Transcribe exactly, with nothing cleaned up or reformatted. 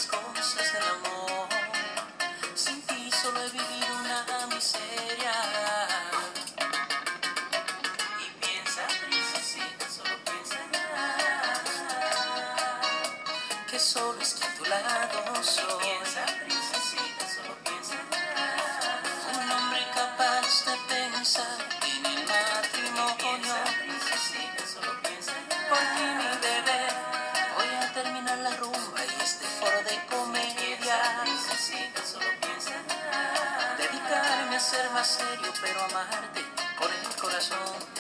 cosas del amor. Sin ti solo he vivido una miseria. Y piensa, princesita, solo piensa que solo estoy a tu lado. Soy. Y piensa, princesita, solo piensa un hombre capaz de pensar en el matrimonio. Y piensa, princesita, solo piensa por ti, mi bebé. Voy a terminar la rumba y este foro de comedia. Princesita, solo piensa dedicarme a ser más serio, pero amarte con el corazón.